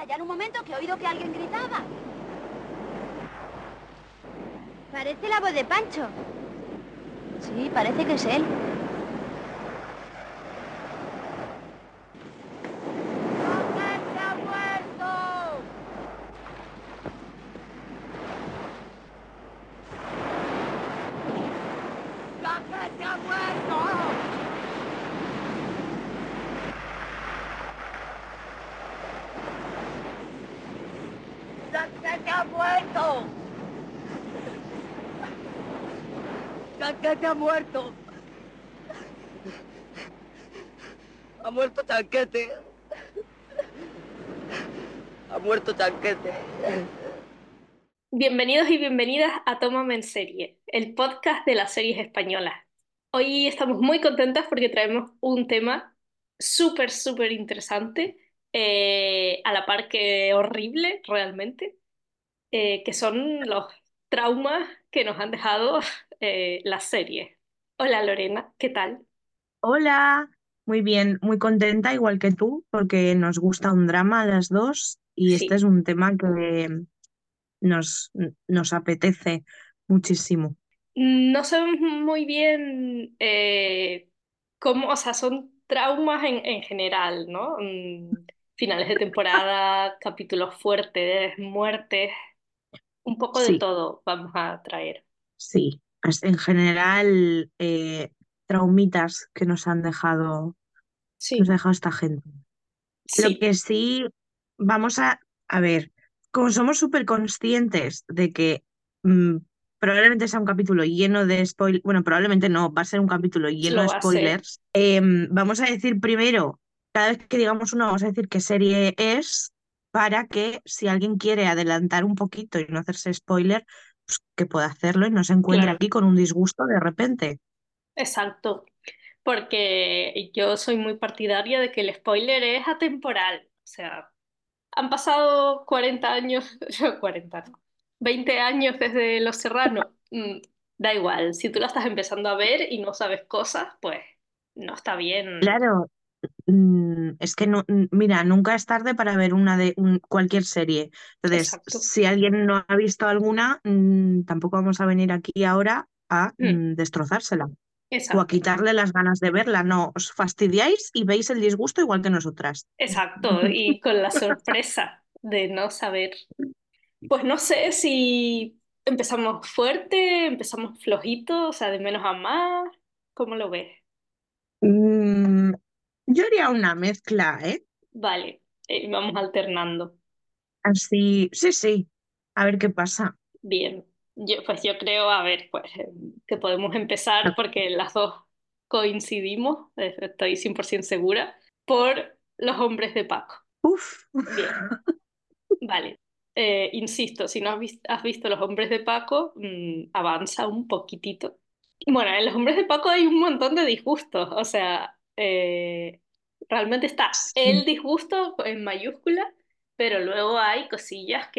callar un momento que he oído que alguien gritaba. Parece la voz de Pancho. Sí, parece que es él. ¡Roquete ha muerto! ¡Roquete ha muerto! ¡Roquete ha muerto! ¡Chanquete ha muerto! ¡Ha muerto Chanquete! ¡Ha muerto Chanquete! Bienvenidos y bienvenidas a Tómame en Serie, el podcast de las series españolas. Hoy estamos muy contentas porque traemos un tema súper interesante, a la par que horrible realmente, que son los traumas que nos han dejado las series. Hola Lorena, ¿qué tal? Hola, muy bien, muy contenta, igual que tú, porque nos gusta un drama a las dos y este Sí. es un tema que nos, nos apetece muchísimo. No sabemos muy bien cómo, o sea, son traumas en general, ¿no? Finales de temporada, capítulos fuertes, muertes, un poco de Sí, todo vamos a traer. sí, en general, traumitas que nos Sí, ha dejado esta gente. Lo sí, que sí, vamos a ver, como somos súper conscientes de que mm, probablemente sea un capítulo lleno de spoilers, bueno, probablemente no, va a ser un capítulo lleno lo de va a hacer. spoilers, vamos a decir primero, cada vez que digamos uno, vamos a decir qué serie es, para que si alguien quiere adelantar un poquito y no hacerse spoiler, pues que pueda hacerlo y no se encuentre Claro, aquí con un disgusto de repente. exacto. Porque yo soy muy partidaria de que el spoiler es atemporal. O sea, han pasado 40 años, 40 no, 20 años desde Los Serranos. Da igual, si tú la estás empezando a ver y no sabes cosas, pues no está bien. Claro, es que no, mira, nunca es tarde para ver cualquier serie. Entonces, Exacto, si alguien no ha visto alguna, tampoco vamos a venir aquí ahora a Mm, destrozársela o a exacto, quitarle las ganas de verla. No, os fastidiáis y veis el disgusto igual que nosotras. exacto. Y con la sorpresa de no saber, pues no sé si empezamos fuerte, empezamos flojito, o sea, de menos a más. ¿Cómo lo ves? Mm, yo haría una mezcla, ¿eh? Vale, vamos alternando. Así, sí, sí, a ver qué pasa. Bien, pues yo creo, a ver, pues que podemos empezar porque las dos coincidimos, estoy 100% segura, por los hombres de Paco. Uf, Bien, vale. Insisto, si no has visto los hombres de Paco, avanza un poquitito. Bueno, en los hombres de Paco hay un montón de disgustos, o sea, realmente está el disgusto en mayúscula, pero luego hay cosillas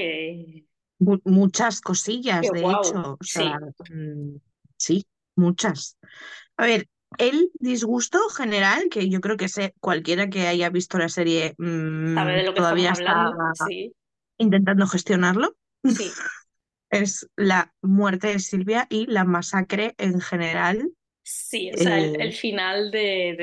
muchas cosillas, que de wow, hecho, o sea, sí. mm, sí, muchas. A ver, el disgusto general, que yo creo que cualquiera que haya visto la serie ¿Sabe de lo que estamos todavía está hablando? Sí, intentando gestionarlo, sí, es la muerte de Silvia y la masacre en general. sí. O sea, Eh, el final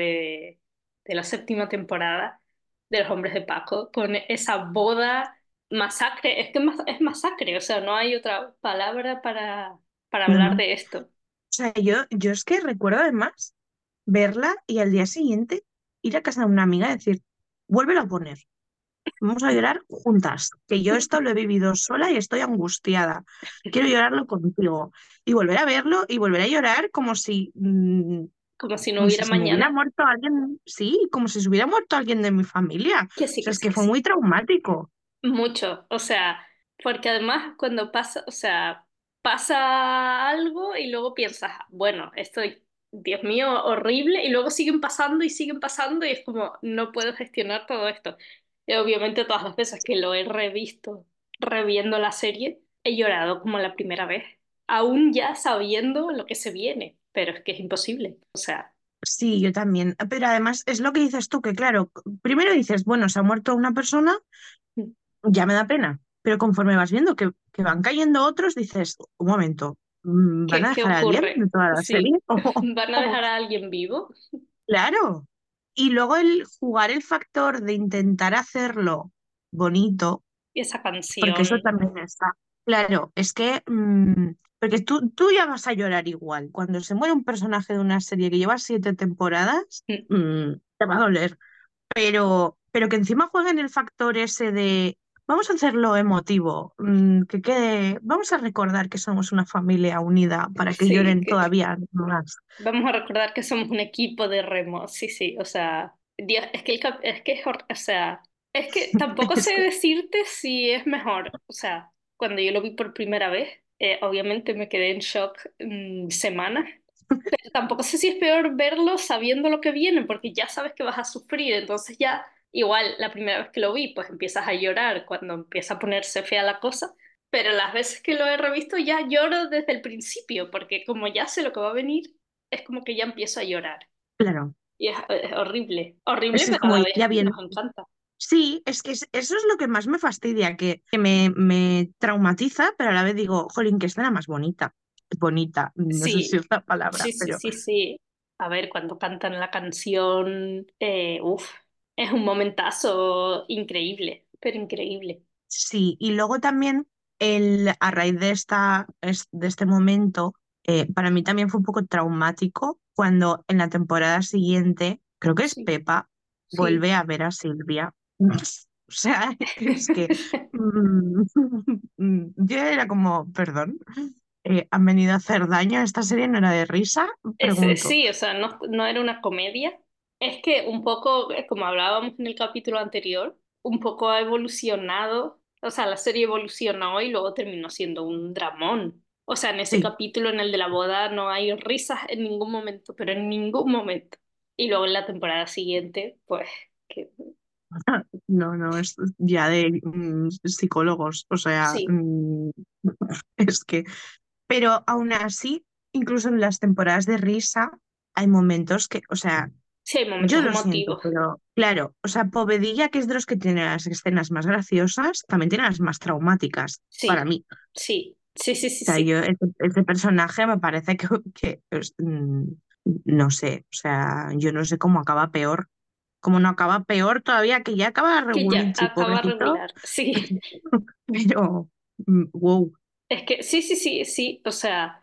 de la séptima temporada de Los Hombres de Paco, con esa boda, masacre, es que es masacre, o sea, no hay otra palabra para no, hablar no. O de esto. sea, yo es que recuerdo además verla y al día siguiente ir a casa de una amiga y decir, vuélvelo a poner. Vamos a llorar juntas, que yo esto lo he vivido sola y estoy angustiada. Quiero llorarlo contigo. Y volver a verlo y volver a llorar Como si no como si hubiera se me hubiera mañana, muerto alguien, sí, como si se hubiera muerto alguien de mi familia. O que sí, sea, que es sí, que que fue sí. muy traumático. Mucho, o sea, porque además cuando pasa, o sea, pasa algo y luego piensas, bueno, esto, Dios mío, horrible, y luego siguen pasando y es como, no puedo gestionar todo esto. Y obviamente todas las veces que lo he revisto, reviendo la serie, he llorado como la primera vez, aún ya sabiendo lo que se viene, pero es que es imposible, o sea, Sí, yo también. Pero además es lo que dices tú, que claro, primero dices, bueno, se ha muerto una persona, ya me da pena. Pero conforme vas viendo que van cayendo otros, dices, un momento, ¿van a ¿Qué dejar a alguien ocurre? de toda la serie? Sí. ¿Van a dejar a alguien vivo? Claro. Y luego el jugar el factor de intentar hacerlo bonito, Y esa porque eso canción. también está. Claro, es que, porque tú ya vas a llorar igual. Cuando se muere un personaje de una serie que lleva 7 temporadas, Mm, te va a doler. Pero que encima jueguen el factor ese de vamos a hacerlo emotivo, que quede, vamos a recordar que somos una familia unida para que sí, lloren todavía más. vamos a recordar que somos un equipo de remo. Sí, sí, o sea, Dios, es que, es que o sea, es que tampoco Es sé que, decirte si es mejor. O sea, cuando yo lo vi por primera vez, obviamente me quedé en shock semanas. Tampoco sé si es peor verlo sabiendo lo que viene, porque ya sabes que vas a sufrir, entonces ya, igual, la primera vez que lo vi, pues empiezas a llorar cuando empieza a ponerse fea la cosa, pero las veces que lo he revisto ya lloro desde el principio, porque como ya sé lo que va a venir, es como que ya empiezo a llorar. claro, Y es horrible, horrible, es pero a como la vez ya bien. nos encanta. Sí, es que eso es lo que más me fastidia, que me traumatiza, pero a la vez digo, jolín, qué escena más bonita. Bonita, no sé si Sí, es la palabra, sí, sí, pero sí, sí. A ver, cuando cantan la canción, uff, es un momentazo increíble, pero increíble. sí. Y luego también, a raíz de este momento, para mí también fue un poco traumático cuando en la temporada siguiente, creo que es Sí, Pepa, sí. vuelve a ver a Silvia. O sea, es que mm, yo era como, perdón, ¿han venido a hacer daño? ¿Esta serie no era de risa? Pregunto. Sí, o sea, no, no era una comedia. Es que un poco, como hablábamos en el capítulo anterior, un poco ha evolucionado. O sea, la serie evolucionó y luego terminó siendo un dramón. O sea, en ese Sí, capítulo, en el de la boda, no hay risas en ningún momento, pero en ningún momento. Y luego en la temporada siguiente, pues, que no, no, es ya de psicólogos, o sea, sí, es que, pero aún así, incluso en las temporadas de risa, hay momentos que, o sea, sí hay yo momentos lo siento, emotivos. pero claro, o sea, Povedilla, que es de los que tiene las escenas más graciosas, también tiene las más traumáticas, para Sí, mí. sí, sí, sí, sí, O sea, sí. ese personaje me parece que no sé, o sea, yo no sé cómo acaba peor. Como no acaba peor todavía, que ya acaba Que ya regulinchi, acaba pobrecito, regular. Sí. pero wow, Es que sí, sí, sí, sí, o sea,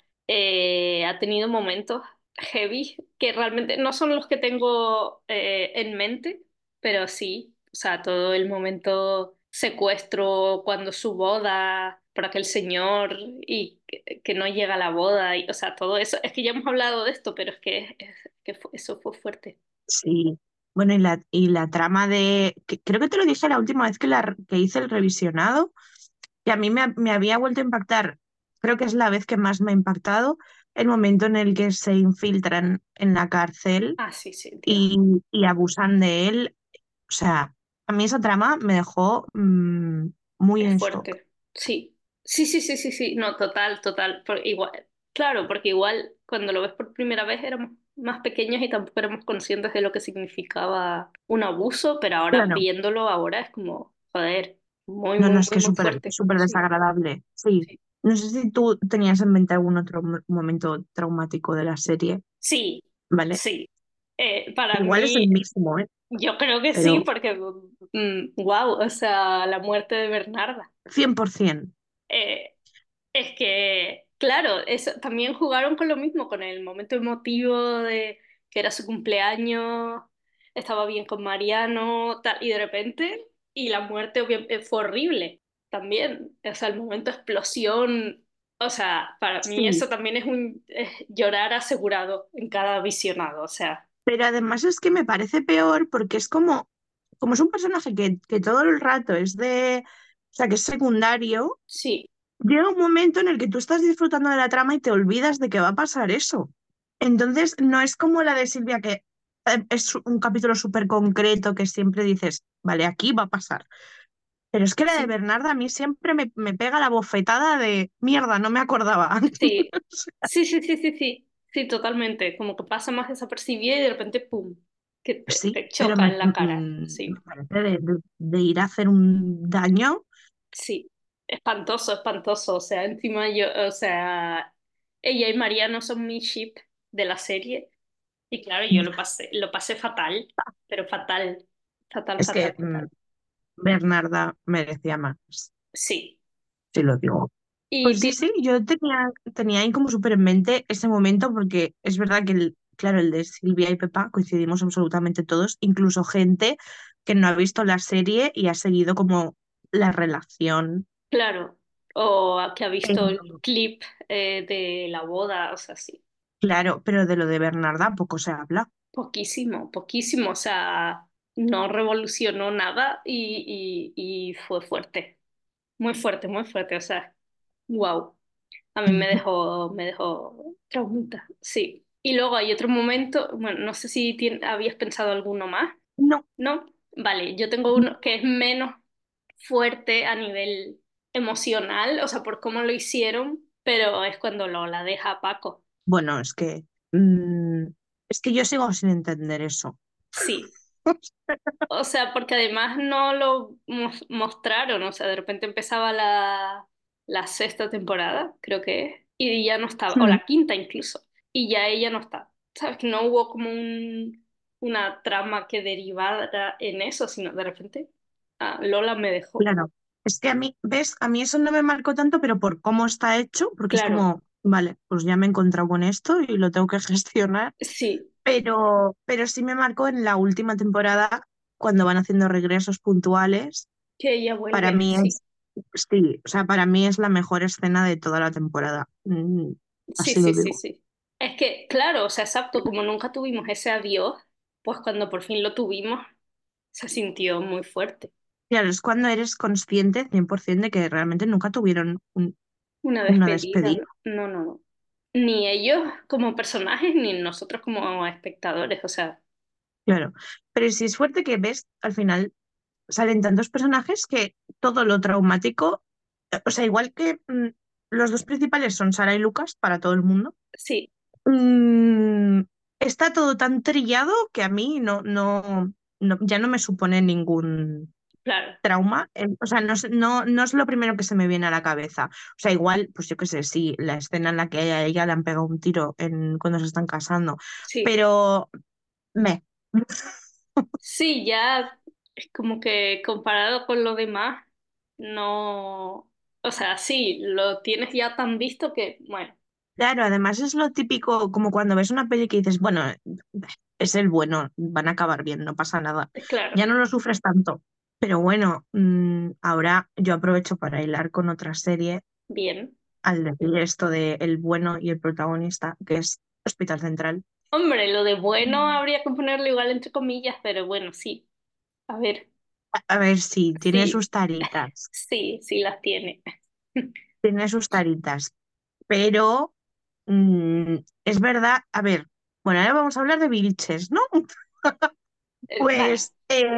ha tenido momentos heavy que realmente no son los que tengo en mente, pero sí, o sea, todo el momento secuestro cuando su boda por aquel señor y que no llega a la boda, y, o sea, todo eso, es que ya hemos hablado de esto, pero es que, eso fue fuerte. sí. Bueno, y la trama creo que te lo dije la última vez que hice el revisionado, que a mí me había vuelto a impactar, creo que es la vez que más me ha impactado, el momento en el que se infiltran en la cárcel Ah, sí, sí, Dios. y abusan de él. O sea, a mí esa trama me dejó muy Es en shock. fuerte, sí. Sí, sí, sí, sí, sí, no, total, total. Igual, claro, porque igual cuando lo ves por primera vez éramos más pequeños y tampoco éramos conscientes de lo que significaba un abuso, pero ahora Claro, viéndolo ahora es como, joder, muy, no, no, muy, es que muy, es muy súper fuerte. súper Sí, desagradable. Sí. sí. No sé si tú tenías en mente algún otro momento traumático de la serie, Sí, ¿vale? sí. Para Igual es el mí, mismo, ¿eh? yo creo que sí, Pero porque, wow, o sea, la muerte de Bernarda. 100%. Eh, Es que, claro, eso, también jugaron con lo mismo, con el momento emotivo de que era su cumpleaños, estaba bien con Mariano, tal, y de repente, y la muerte fue horrible también. O sea, el momento de explosión, o sea, para mí Sí, eso también es llorar asegurado en cada visionado, o sea, pero además es que me parece peor porque es como es un personaje que todo el rato o sea, que es secundario, sí, llega un momento en el que tú estás disfrutando de la trama y te olvidas de que va a pasar eso. Entonces, no es como la de Silvia, que es un capítulo súper concreto que siempre dices, vale, aquí va a pasar. Pero es que la de sí, Bernarda a mí siempre me pega la bofetada de mierda, no me acordaba. sí, sí, sí, sí, sí, sí, sí, totalmente, como que pasa más desapercibida y de repente, ¡pum!, que Sí, te pero choca en la cara, sí. me parece de ir a hacer un daño. Sí, espantoso, espantoso. O sea, encima yo, o sea, ella y Mariano son mi ship de la serie. Y claro, yo lo pasé fatal, pero fatal, fatal, Es que fatal, fatal. Bernarda merecía más, Sí. si lo digo. Y Pues sí, sí, yo tenía ahí como súper en mente ese momento porque es verdad que, claro, el de Silvia y Pepa coincidimos absolutamente todos, incluso gente que no ha visto la serie y ha seguido como la relación. claro, o que ha visto el Pero, clip de la boda, o sea, sí. claro, pero de lo de Bernarda poco se habla. Poquísimo, poquísimo, o sea, no revolucionó nada y fue fuerte, muy fuerte, o sea, wow. A mí me dejó traumita, sí. Y luego hay otro momento, bueno, no sé si habías pensado alguno más, No, ¿no? Vale, yo tengo uno que es menos fuerte a nivel emocional, o sea, por cómo lo hicieron, pero es cuando Lola deja a Paco. bueno, mm, es que yo sigo sin entender eso. Sí. O sea, porque además no lo mostraron, o sea, de repente empezaba la sexta temporada, creo que es, y ya no estaba, o Mm. la quinta incluso, y ya ella no está. ¿Sabes? Que no hubo como una trama que derivara en eso, sino de repente, Lola me dejó. Claro, es que a mí, ¿ves? A mí eso no me marcó tanto, pero por cómo está hecho, porque es Claro, como, vale, pues ya me he encontrado con esto y lo tengo que gestionar, sí, pero sí me marcó en la última temporada, cuando van haciendo regresos puntuales, que ella para vuelve, mí sí, sí, o sea, para mí es la mejor escena de toda la temporada. sí, Así sí, lo sí, digo. sí. Es que, claro, o sea, exacto, como nunca tuvimos ese adiós, pues cuando por fin lo tuvimos, se sintió muy fuerte. Claro, es cuando eres consciente 100% de que realmente nunca tuvieron Una una despedida, despedida. no, no, no. Ni ellos como personajes, ni nosotros como espectadores, o sea, Claro, pero sí es fuerte que ves al final salen tantos personajes que todo lo traumático, o sea, igual que los dos principales son Sara y Lucas para todo el mundo, sí, mm, está todo tan trillado que a mí ya no me supone ningún claro, trauma. O sea, no es lo primero que se me viene a la cabeza. O sea, igual, pues yo qué sé, sí, la escena en la que a ella le han pegado un tiro cuando se están casando, sí, pero me. sí, ya es como que comparado con lo demás, no, o sea, sí, lo tienes ya tan visto que, bueno, Claro, además es lo típico, como cuando ves una peli que dices, bueno, es el bueno, van a acabar bien, no pasa nada. claro, Ya no lo sufres tanto. Pero bueno, ahora yo aprovecho para hilar con otra serie bien. al decir esto de el bueno y el protagonista, que es Hospital Central. Hombre, lo de bueno habría que ponerlo igual entre comillas, pero bueno, sí, a ver, A ver si tiene sí, sus taritas, sí, sí las tiene. tiene sus taritas, pero es verdad, a ver, bueno, ahora vamos a hablar de Vilches, ¿no? Vale, Pues,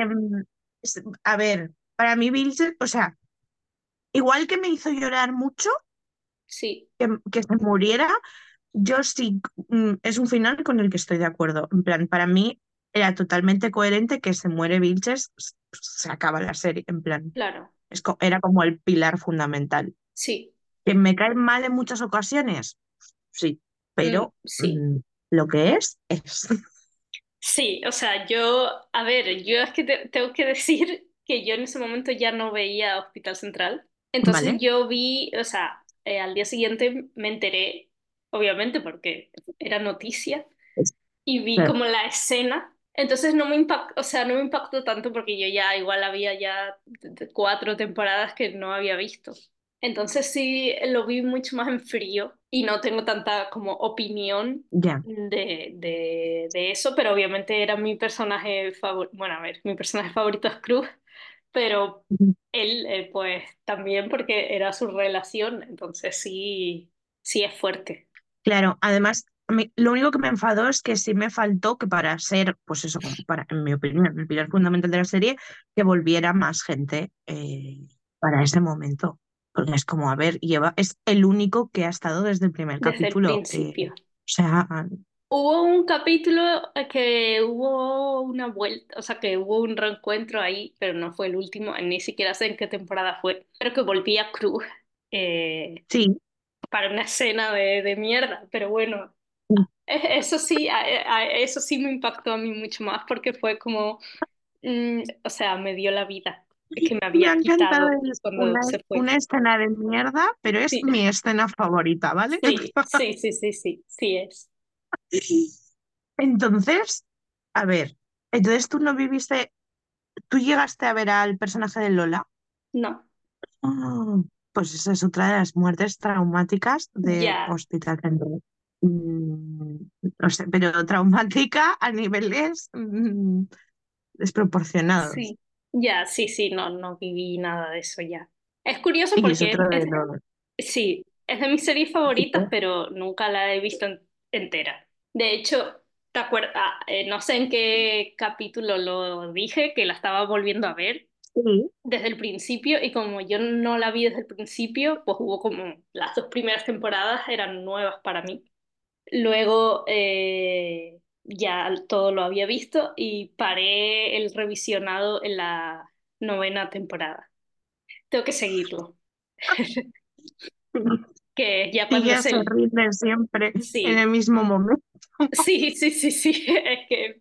a ver, para mí Vilches, o sea, igual que me hizo llorar mucho sí, que se muriera, yo sí, es un final con el que estoy de acuerdo. En plan, para mí era totalmente coherente que se muere Vilches, se acaba la serie, en plan, claro, era como el pilar fundamental. sí. ¿Que me cae mal en muchas ocasiones? Sí, pero Sí, lo que es. sí, o sea, yo, a ver, yo es que tengo que decir que yo en ese momento ya no veía Hospital Central. Entonces ¿Vale? yo vi, o sea, al día siguiente me enteré, obviamente porque era noticia, y vi Claro. como la escena. Entonces no me impactó, o sea, no me impactó tanto porque yo ya igual había ya 4 temporadas que no había visto. Entonces sí lo vi mucho más en frío y no tengo tanta como opinión Ya. de eso, pero obviamente era mi personaje favorito. Bueno, a ver, mi personaje favorito es Cruz, pero él pues también porque era su relación, entonces sí, sí es fuerte. Claro, además, lo único que me enfadó es que sí me faltó que para ser, pues eso, como para, en mi opinión, el pilar fundamental de la serie, que volviera más gente para ese momento. Porque es como, a ver, es el único que ha estado desde el primer Desde el capítulo. O principio. sea, Hubo un capítulo que hubo una vuelta, o sea, que hubo un reencuentro ahí, pero no fue el último, ni siquiera sé en qué temporada fue, pero que volvía Cruz eh, Sí. para una escena de mierda, pero bueno, eso sí, eso sí me impactó a mí mucho más porque fue como, o sea, me dio la vida que me Me ha había encantado, quitado es cuando se fue. una escena de mierda, pero es Sí, mi escena favorita, ¿vale? sí, sí, sí, sí, sí, sí es. Entonces, a ver, entonces tú no viviste, tú llegaste a ver al personaje de Lola. No, Ah, pues esa es otra de las muertes traumáticas de ya. Hospital Central. Mm, no sé, pero traumática a niveles desproporcionados. Sí, ya, sí, sí, no, no viví nada de eso ya. Es curioso Y es porque otro de los... sí, es de mis series favoritas, pero nunca la he visto entera. De hecho, ¿te acuerdas? No sé en qué capítulo lo dije, que la estaba volviendo a ver Sí. desde el principio y como yo no la vi desde el principio, pues hubo como las dos primeras temporadas eran nuevas para mí. Luego ya todo lo había visto y paré el revisionado en la novena temporada. Tengo que seguirlo, que ya Y cuando ya se rinde siempre en el Sí, mismo momento. sí, sí, sí, sí, es que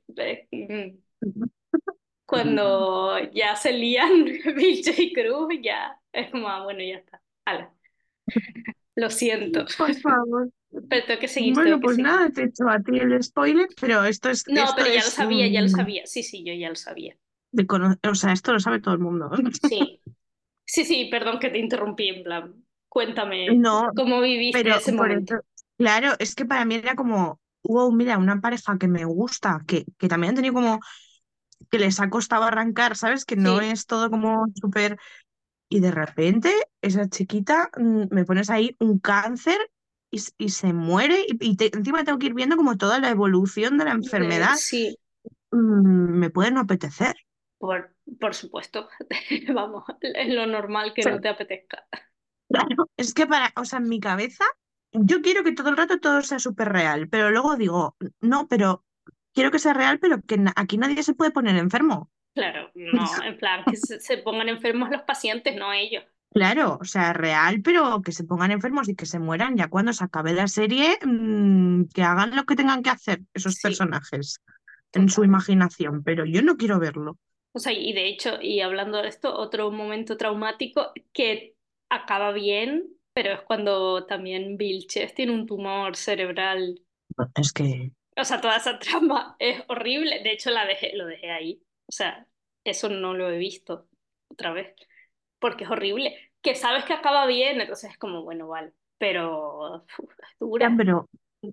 cuando ya se lían Vilche y Cruz, ya es como, bueno, ya está. Hala, lo siento, Por favor. pero tengo que seguir, tengo Bueno, que pues seguir. nada, te he hecho a ti el spoiler, pero No, esto pero es ya lo sabía, sí, sí, yo ya lo sabía. o sea, esto lo sabe todo el mundo. Sí. Sí, sí, perdón que te interrumpí, en plan, cuéntame No, cómo viviste pero ese por momento. eso, claro, es que para mí era como, wow, mira, una pareja que me gusta, que también han tenido como, que les ha costado arrancar, ¿sabes? Que no Sí, es todo como súper... Y de repente, esa chiquita, me pones ahí un cáncer y se muere encima tengo que ir viendo como toda la evolución de la enfermedad. sí, Me puede no apetecer. por supuesto. Vamos, es lo normal O que sea, no te apetezca. claro, es que o sea, en mi cabeza, yo quiero que todo el rato todo sea súper real, pero luego digo, no, pero quiero que sea real, pero que aquí nadie se puede poner enfermo. Claro, no, en plan, que se pongan enfermos los pacientes, no ellos. Claro, o sea, real, pero que se pongan enfermos y que se mueran ya cuando se acabe la serie, que hagan lo que tengan que hacer esos Sí, personajes en su total. imaginación, pero yo no quiero verlo. O sea, y de hecho, y hablando de esto, otro momento traumático que acaba bien, pero es cuando también Vilches tiene un tumor cerebral. Es que, O sea, toda esa trama es horrible. De hecho, lo dejé ahí. O sea, eso no lo he visto otra vez. Porque es horrible. Que sabes que acaba bien, entonces es como, bueno, vale. Pero es ya, dura. pero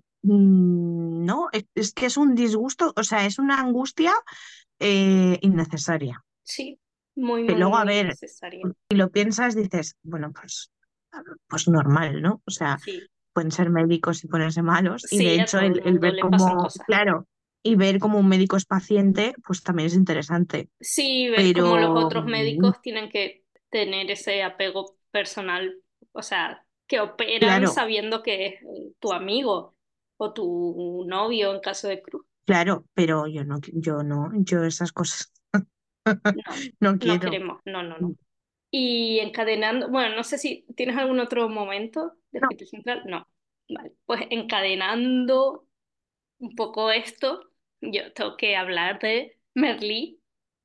no, es que es un disgusto, o sea, es una angustia innecesaria. Sí, muy, Que muy, luego, a muy ver, innecesaria. si lo piensas, dices, bueno, pues normal, ¿no? O sea, Sí, pueden ser médicos y ponerse malos, y de sí, a hecho todo el el mundo ver le pasan cómo, cosas. claro, y ver cómo un médico es paciente, pues también es interesante. Sí, ver cómo los Pero, otros médicos tienen que tener ese apego personal. O sea, que operan claro, sabiendo que es tu amigo o tu novio en caso de Cruz. claro, pero yo esas cosas No, no no quiero. queremos, no, no, no. Y encadenando, bueno, no sé si tienes algún otro momento de No. Hospital Central. No, vale. Pues encadenando un poco esto, yo tengo que hablar de Merlí.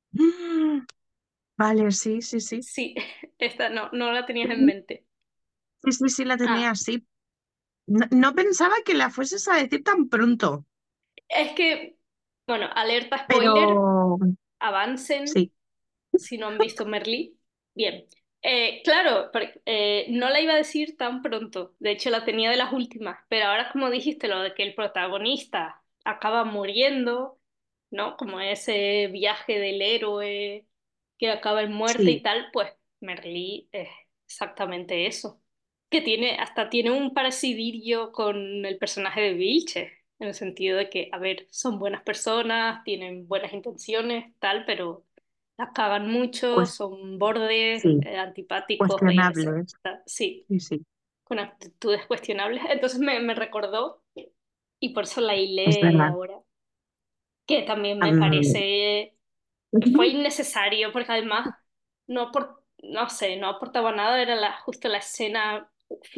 Vale, sí, sí, sí. Sí, esta no, no la tenías en Sí, mente. sí, sí, sí, la tenía Ah, así. No, no pensaba que la fueses a decir tan pronto, es que, bueno, alerta spoiler, pero avancen sí. si no han visto Merlí. Bien. Claro, no la iba a decir tan pronto, de hecho la tenía de las últimas, pero ahora como dijiste lo de que el protagonista acaba muriendo, ¿no? Como ese viaje del héroe que acaba en muerte y Sí, tal, pues Merlí es exactamente eso. Que tiene, hasta tiene un parecidirio con el personaje de Vilche, en el sentido de que, a ver, son buenas personas, tienen buenas intenciones, tal, pero las cagan mucho, pues son bordes, sí, antipáticos, cuestionables. sí, Sí, sí. con actitudes cuestionables. Entonces me recordó. y por eso la Es hilé verdad. ahora, que también me Am, parece, fue innecesario, porque además no sé, no aportaba nada, era justo la escena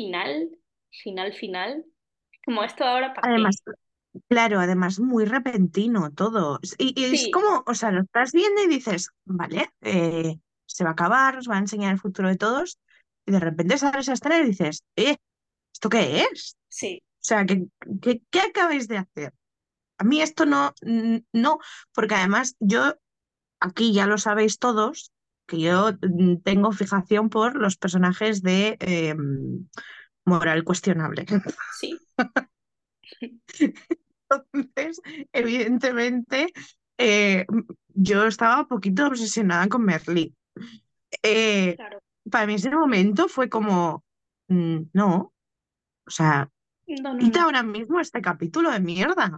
final, como esto ahora, ¿para qué? Además, claro, además muy repentino todo. Y es Sí, como, o sea, lo estás viendo y dices, vale, se va a acabar, os va a enseñar el futuro de todos, y de repente sales a escena y dices, ¿esto qué es? sí, O sea, ¿qué acabáis de hacer? A mí esto no, porque además yo, aquí ya lo sabéis todos, que yo tengo fijación por los personajes de moral cuestionable. sí, Entonces, evidentemente, yo estaba un poquito obsesionada con Merlí. Eh, claro. para mí ese momento fue como, no, o sea, No, no, quita no. ahora mismo este capítulo de mierda.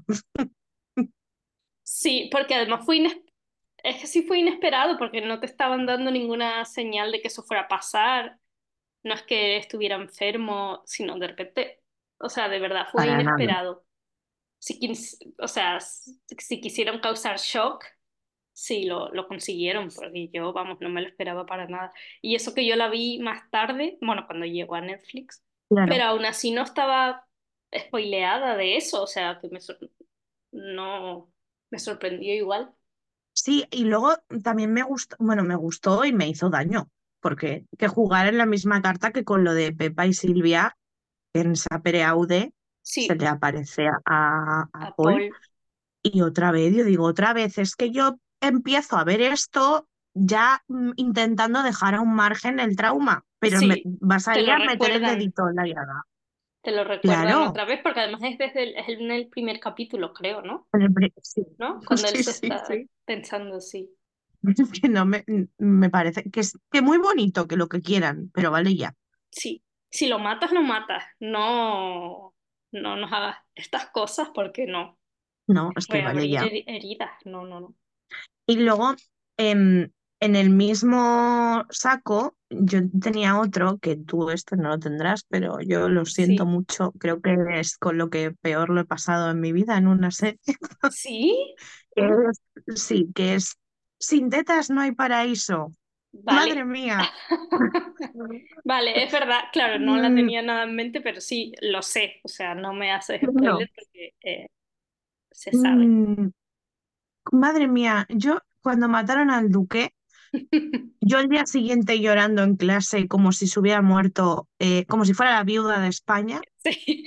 Sí, porque además es que sí fue inesperado, porque no te estaban dando ninguna señal de que eso fuera a pasar. No es que estuviera enfermo, sino de repente, o sea, de verdad fue Para nada. inesperado. O sea, si quisieron causar shock, sí, lo consiguieron, porque yo, vamos, no me lo esperaba para nada. Y eso que yo la vi más tarde, bueno, cuando llegó a Netflix, Claro. pero aún así no estaba spoileada de eso, o sea, que no, me sorprendió igual. Sí, y luego también me gustó, bueno, me gustó y me hizo daño, porque que jugar en la misma carta que con lo de Pepa y Silvia en Sapere Aude se Sí, le aparece a a Paul. Paul, Y otra vez, yo digo, otra vez, es que yo empiezo a ver esto ya intentando dejar a un margen el trauma, pero sí, vas te ahí lo a meter el recuerdan. dedito en la llaga. Te lo recuerdan Claro, otra vez, porque además es en el primer capítulo, creo, ¿no? sí, ¿No? Cuando él sí, se sí, está sí. pensando, sí. Es que no me parece que es que muy bonito que lo que quieran, pero vale ya. Sí, si lo matas, lo matas. No, no nos hagas estas cosas porque no. No, es que vale Reabrir ya. heridas, no, no, no. Y luego, em, en el mismo saco, yo tenía otro, que tú este no lo tendrás, pero yo lo siento Sí. mucho, creo que es con lo que peor lo he pasado en mi vida en una serie. ¿Sí? Que sí, que es Sin tetas no hay paraíso. Madre Vale. mía. Vale, es verdad, claro, no la Mm, tenía nada en mente, pero sí, lo sé. O sea, no me haces no. spoiler porque se sabe. Mm, madre mía, yo cuando mataron al duque, yo el día siguiente llorando en clase como si se hubiera muerto, como si fuera la viuda de España. Sí.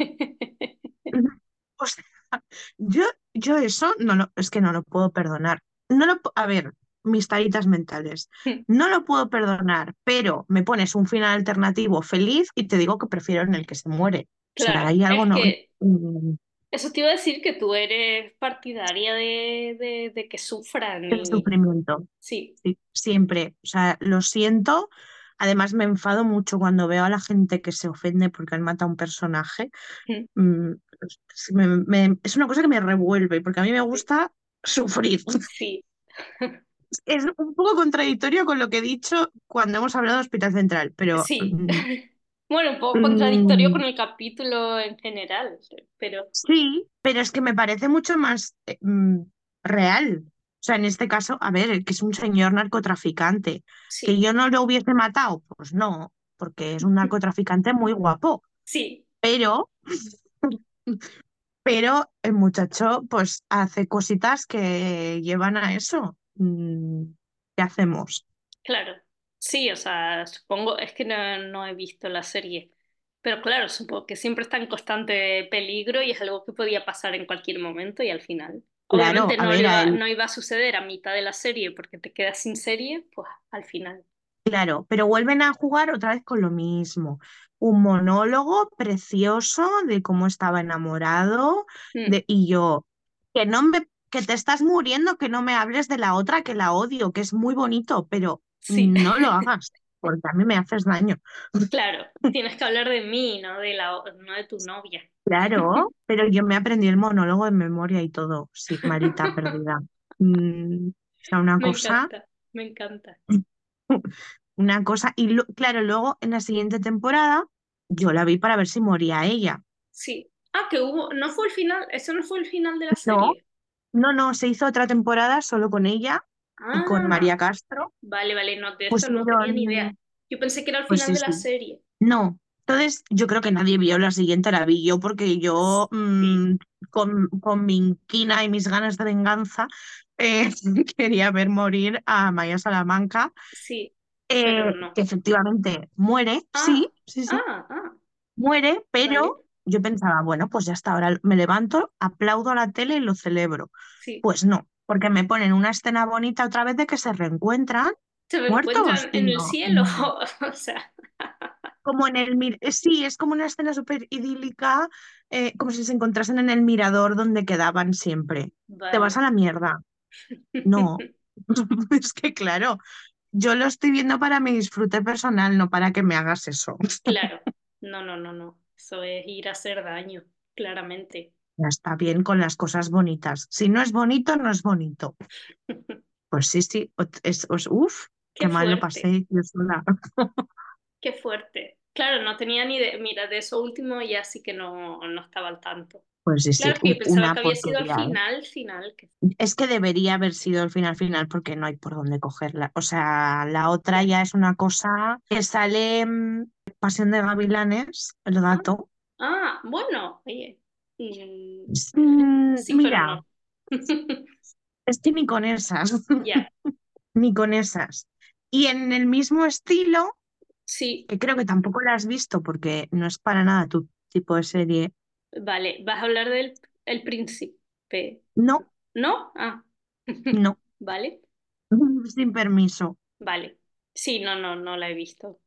O sea, yo, yo eso es que no lo puedo perdonar. A ver, mis taritas mentales. No lo puedo perdonar, pero me pones un final alternativo feliz y te digo que prefiero en el que se muere. O sea, Claro, hay algo es no. que mm, eso te iba a decir que tú eres partidaria de que sufran el y sufrimiento. sí, Sí, siempre. O sea, lo siento. Además, me enfado mucho cuando veo a la gente que se ofende porque han matado a un personaje. Mm, es una cosa que me revuelve, porque a mí me sí, gusta sufrir. sí, Es un poco contradictorio con lo que he dicho cuando hemos hablado de Hospital Central, pero sí. Bueno, un poco contradictorio mm, con el capítulo en general, pero sí, pero es que me parece mucho más real. O sea, en este caso, a ver, que es un señor narcotraficante, que sí, yo no lo hubiese matado, pues no, porque es un narcotraficante muy guapo, sí, pero, pero el muchacho pues hace cositas que llevan a eso. ¿Qué hacemos? claro. Sí, o sea, supongo, es que no he visto la serie, pero claro, supongo que siempre está en constante peligro y es algo que podía pasar en cualquier momento y al final. Claro, Obviamente a ver, a él. no iba a suceder a mitad de la serie porque te quedas sin serie, pues al final. Claro, pero vuelven a jugar otra vez con lo mismo. Un monólogo precioso de cómo estaba enamorado, Mm, y yo, que te estás muriendo, que no me hables de la otra, que la odio, que es muy bonito, pero sí, no lo hagas, porque a mí me haces daño. claro, tienes que hablar de mí, no de tu novia. Claro, pero yo me aprendí el monólogo de memoria y todo, sí, Marita perdida. O sea, una Me cosa, encanta, me encanta. una cosa, y claro, luego en la siguiente temporada yo la vi para ver si moría ella. Sí. Ah, que hubo, no fue el final, eso no fue el final de la No, serie. no, se hizo otra temporada solo con ella y con Ah, María Castro. vale, vale, no, de esto no tenía ni idea. Pusieron, Yo pensé que era el pues final sí, de la sí. serie. No, entonces yo creo que nadie vio la siguiente, la vi yo porque yo Sí, con mi inquina y mis ganas de venganza eh, quería ver morir a Maya Salamanca, sí, pero no. que efectivamente muere, sí, Ah, sí, sí, ah, muere, vale, pero yo pensaba, bueno, pues ya está, ahora me levanto, aplaudo a la tele y lo celebro. sí. Pues no, porque me ponen una escena bonita otra vez de que se reencuentran Se me muertos encuentran y en el no, cielo, no. o sea, Como en sí, es como una escena súper idílica, como si se encontrasen en el mirador donde quedaban siempre. Te vas vale. a la mierda. No, es que claro, yo lo estoy viendo para mi disfrute personal, no para que me hagas eso. Claro, no, no, no, no. Eso es ir a hacer daño, claramente. Ya está bien con las cosas bonitas. Si no es bonito, no es bonito. Pues sí, sí, uf, Qué qué mal lo fuerte, pasé yo sola. qué fuerte. Claro, no tenía ni idea. Mira, de eso último ya sí que no, no estaba al tanto. Pues sí, sí, Claro, es que yo pensaba una que había sido al porquería, ¿eh? final, final. Es que debería haber sido el final final porque no hay por dónde cogerla. O sea, la otra Ya. ya es una cosa que sale Pasión de Gavilanes, el Ah, gato. bueno, oye. mm, sí, pero Mira, no. es que ni con esas, Ya, ni con esas. Y en el mismo estilo, sí, que creo que tampoco la has visto porque no es para nada tu tipo de serie. vale. ¿Vas a hablar del el príncipe? No, ¿No? Ah, no, vale, sin permiso. vale. Sí, no, no, no la he visto.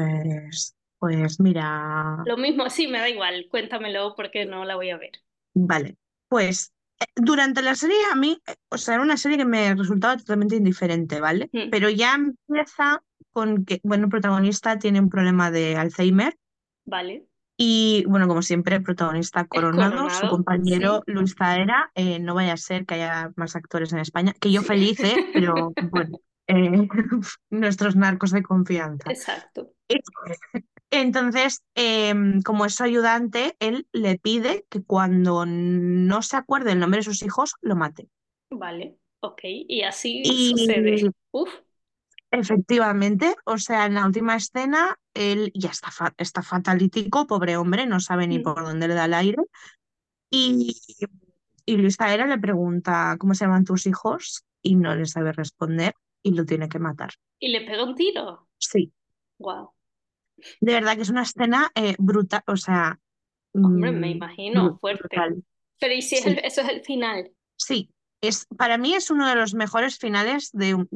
Pues mira. Lo mismo, sí, me da igual. Cuéntamelo porque no la voy a ver. Vale, pues durante la serie a mí, o sea, era una serie que me resultaba totalmente indiferente, ¿vale? Mm, Pero ya empieza con que, bueno, el protagonista tiene un problema de Alzheimer vale. y, bueno, como siempre, el protagonista Es coronado, su coronado, compañero sí, Luis Zaera, no vaya a ser que haya más actores en España, que yo sí. feliz, pero bueno, eh, nuestros narcos de confianza. Exacto. Entonces, como es su ayudante, él le pide que cuando no se acuerde el nombre de sus hijos, lo mate. Vale, ok. Y así Y sucede. Uf. efectivamente, o sea, en la última escena, él ya está fatalítico, pobre hombre, no sabe ni Mm. por dónde le da el aire. Y, y Luis Zaera le pregunta cómo se llaman tus hijos y no le sabe responder y lo tiene que matar. Y le pega un tiro. Sí, Wow. de verdad que es una escena brutal, o sea, Hombre, me imagino, fuerte. brutal. Pero ¿y si es Sí. eso es el final? Sí, para mí es uno de los mejores finales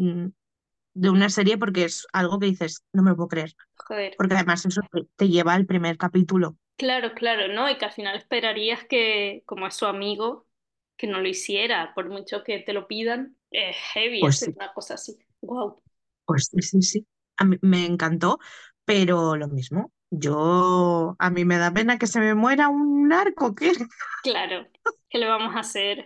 de una serie porque es algo que dices, no me lo puedo creer, Joder. porque además eso te lleva al primer capítulo. Claro, claro, ¿no? Y que al final esperarías que, como es su amigo, que no lo hiciera, por mucho que te lo pidan. Es heavy Pues hacer sí, una cosa así. Wow. pues sí, sí, sí. A mí me encantó, pero lo mismo, a mí me da pena que se me muera un narco, ¿qué? Claro. ¿Qué le vamos a hacer?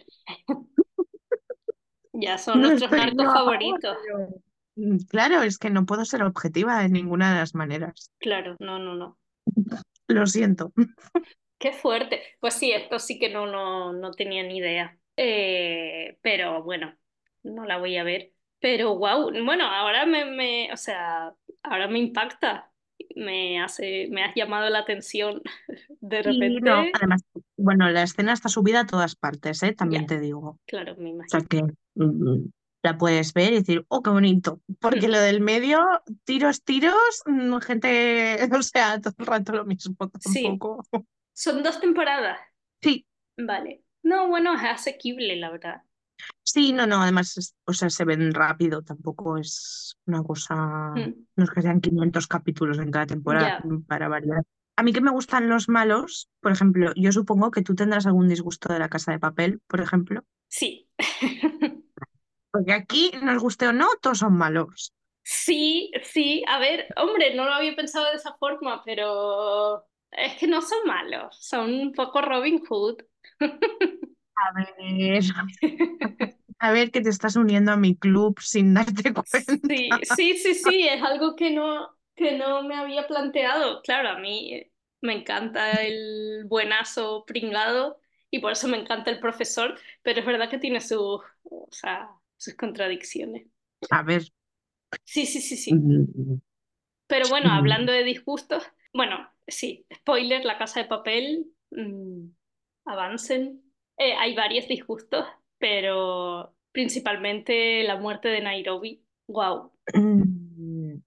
Ya son No nuestros estoy yo narcos a favor, favoritos. pero claro, es que no puedo ser objetiva de ninguna de las maneras. Claro, no, no, no. Lo siento. Qué fuerte. Pues sí, esto sí que no, no, no tenía ni idea. Pero bueno, no la voy a ver. Pero wow, bueno, ahora o sea, ahora me impacta. Me has llamado la atención. De Y no, repente, además, bueno, la escena está subida a todas partes, ¿eh? También ya, te digo. O claro, me sea imagino. que la puedes ver y decir, oh, qué bonito. Porque lo del medio, tiros, tiros, gente, o sea, todo el rato lo mismo Sí, tampoco. son 2 temporadas. Sí, Vale. No, bueno, es asequible, la verdad. sí, no, no, además, o sea, se ven rápido, tampoco es una cosa, Mm, no es que sean 500 capítulos en cada temporada, ya, para variar. A mí que me gustan los malos, por ejemplo, yo supongo que tú tendrás algún disgusto de La Casa de Papel, por ejemplo, sí. porque aquí, nos guste o no, todos son malos. Sí, sí, a ver, hombre, no lo había pensado de esa forma, pero es que no son malos, son un poco Robin Hood. A ver, a ver que te estás uniendo a mi club sin darte Sí, cuenta. sí, sí, sí, es algo que no me había planteado. Claro, a mí me encanta el buenazo pringado y por eso me encanta el profesor, pero es verdad que tiene o sea, sus contradicciones. A ver, Sí, sí, sí, sí. mm, Pero bueno, mm, hablando de disgustos, bueno, sí, spoiler, La Casa de Papel, avancen. Hay varios disgustos, pero principalmente la muerte de Nairobi. Wow. mm,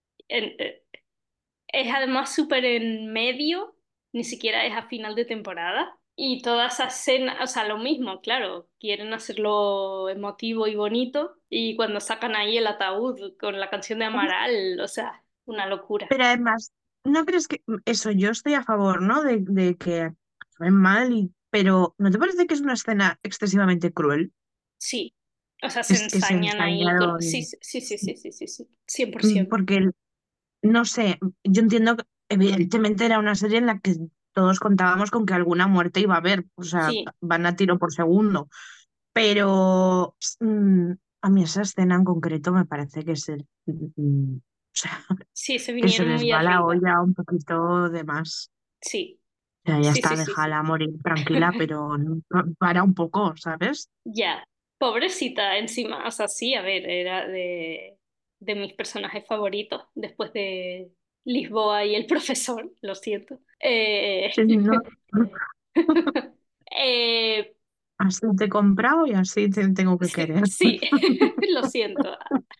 Es además súper en medio, ni siquiera es a final de temporada. Y toda esa escena, o sea, lo mismo, claro, quieren hacerlo emotivo y bonito. Y cuando sacan ahí el ataúd con la canción de Amaral, o sea, una locura. pero además, ¿no crees que eso? Yo estoy a favor, ¿no? De que actúen mal, pero ¿no te parece que es una escena excesivamente cruel? Sí, o sea, se Es que se ensañan ahí con... Sí, ensañaron. sí, sí, sí, sí, sí, sí, sí, 100%. Porque, no sé, yo entiendo que evidentemente era una serie en la que todos contábamos con que alguna muerte iba a haber, o sea, Sí, van a tiro por segundo. Pero a mí esa escena en concreto me parece que o sea, sí, se que se vinieron les muy va la arriba. olla un poquito de más. Sí, O sea, ya sí, sí, está, sí, sí. déjala morir tranquila, pero para un poco, ¿sabes? Ya, pobrecita encima, o sea, sí, a ver, era de mis personajes favoritos después de Lisboa y el profesor, lo siento. No, eh, así te he comprado y así te tengo que sí, querer. sí, lo siento.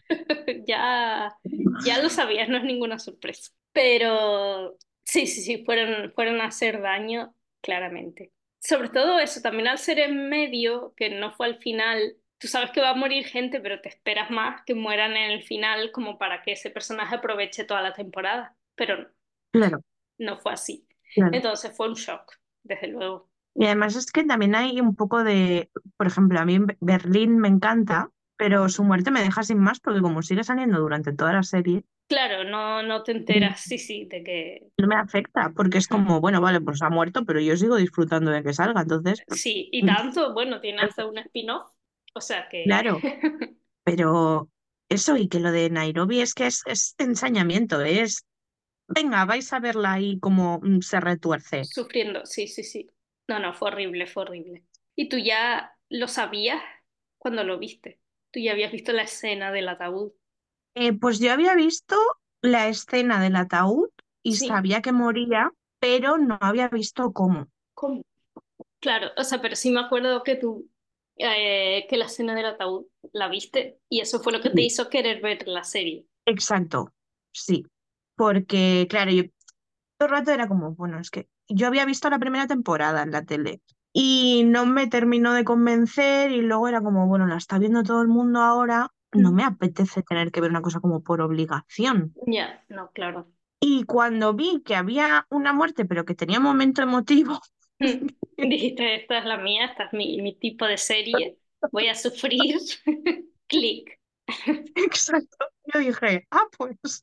Ya, ya lo sabías, no es ninguna sorpresa. Pero sí, sí, sí, fueron a hacer daño, claramente. Sobre todo eso, también al ser en medio, que no fue al final, tú sabes que va a morir gente, pero te esperas más que mueran en el final como para que ese personaje aproveche toda la temporada. Pero no, Claro, no fue así. claro. Entonces fue un shock, desde luego. Y además es que también hay un poco de, por ejemplo, a mí Berlín me encanta, pero su muerte me deja sin más porque como sigue saliendo durante toda la serie, Claro, no, no te enteras, sí, sí, de que no me afecta porque es como, bueno, vale, pues ha muerto, pero yo sigo disfrutando de que salga, entonces, sí, y tanto, bueno, tiene hasta un spin-off, o sea que claro, pero eso y que lo de Nairobi es que es ensañamiento, venga, vais a verla ahí como se retuerce. sufriendo, sí, sí, sí. No, no, fue horrible, fue horrible. ¿Y tú ya lo sabías cuando lo viste? ¿Tú ya habías visto la escena del ataúd? Pues yo había visto la escena del ataúd y Sí, sabía que moría, pero no había visto cómo. ¿cómo? Claro, o sea, pero sí me acuerdo que que la escena del ataúd la viste y eso fue lo que te Sí, hizo querer ver la serie. exacto, sí, porque claro, yo todo el rato era como, bueno, es que yo había visto la primera temporada en la tele y no me terminó de convencer y luego era como, bueno, la está viendo todo el mundo ahora, no Mm. me apetece tener que ver una cosa como por obligación. Ya, no, claro. Y cuando vi que había una muerte, pero que tenía momento emotivo, Mm. Dijiste, esta es la mía, esta es mi tipo de serie, voy a sufrir. Clic. exacto, yo dije, ah, pues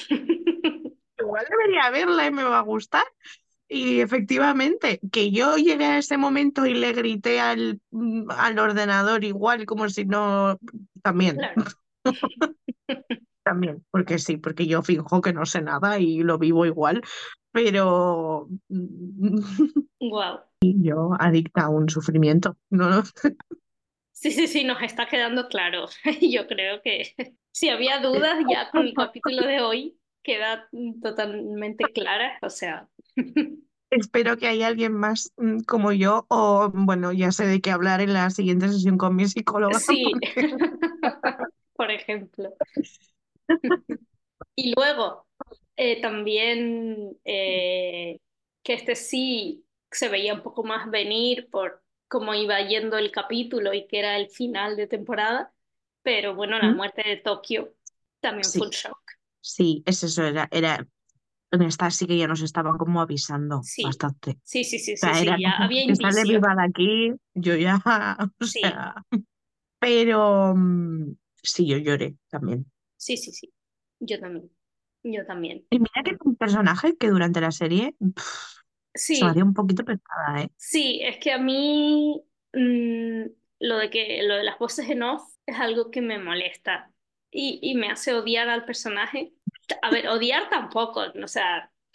igual debería verla y me va a gustar. Y efectivamente, que yo llegué a ese momento y le grité al ordenador igual, como si no, también, Claro. también, porque sí, porque yo finjo que no sé nada y lo vivo igual, pero Wow. yo adicta a un sufrimiento, ¿no? Sí, sí, sí, nos está quedando claro. Yo creo que si había dudas ya con el capítulo de hoy queda totalmente clara. O sea, Espero que haya alguien más como yo, o bueno, ya sé de qué hablar en la siguiente sesión con mi psicóloga, sí, porque por ejemplo. Y luego, también que este sí se veía un poco más venir por cómo iba yendo el capítulo y que era el final de temporada, pero bueno, la ¿Mm? muerte de Tokio también fue Sí, un shock. sí, es eso, en esta sí que ya nos estaban como avisando Sí, bastante. O sí, sí, sí, sí, sea, era sí, ya como había que sale indicios. viva de aquí, yo ya, o Sí, sea, pero sí, yo lloré también. sí, sí, sí, yo también, yo también. Y mira que es un personaje que durante la serie se me hacía Sí, un poquito pesada, ¿eh? sí, es que a mí lo de las voces en off es algo que me molesta y me hace odiar al personaje. A ver, odiar tampoco, o sea,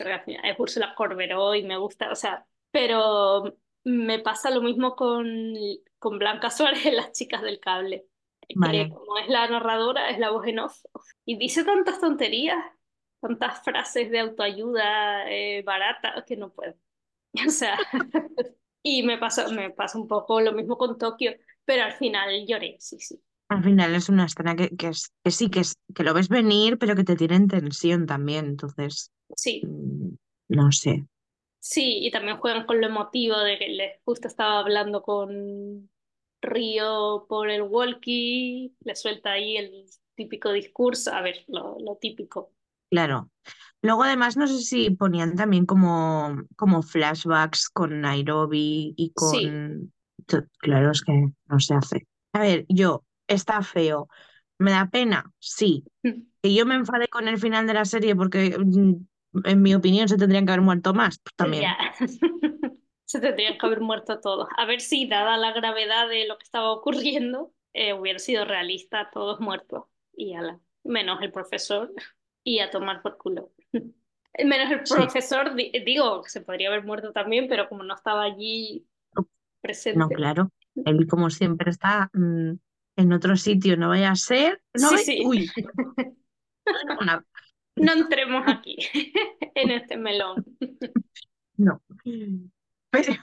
porque al final es Úrsula Corberó y me gusta, o sea, pero me pasa lo mismo con Blanca Suárez en Las Chicas del Cable, que Vale. como es la narradora, es la voz en off, y dice tantas tonterías, tantas frases de autoayuda baratas que no puedo. O sea, y me pasa un poco lo mismo con Tokio, pero al final lloré, sí, sí. Al final es una escena que sí, que lo ves venir, pero que te tiene en tensión también. Entonces, Sí, mm, no sé. sí, y también juegan con lo emotivo de que les justo estaba hablando con Río por el walkie, le suelta ahí el típico discurso, a ver, lo típico. Claro. Luego, además, no sé si ponían también como flashbacks con Nairobi y Sí, con. Claro, es que no se hace. A ver, está feo. ¿Me da pena? Sí. Que yo me enfadé con el final de la serie porque, en mi opinión, se tendrían que haber muerto más. Pues ya. también. Se tendrían que haber muerto todos. A ver si, dada la gravedad de lo que estaba ocurriendo, hubiera sido realista, todos muertos. Y ala, menos el profesor y a tomar por culo. Menos el Sí. profesor, digo, se podría haber muerto también, pero como no estaba allí No, presente. claro. Él, como siempre, está en otro sitio. No vaya a ser. No Sí, ve. sí, Uy, no, no entremos aquí, en este melón. no. Pero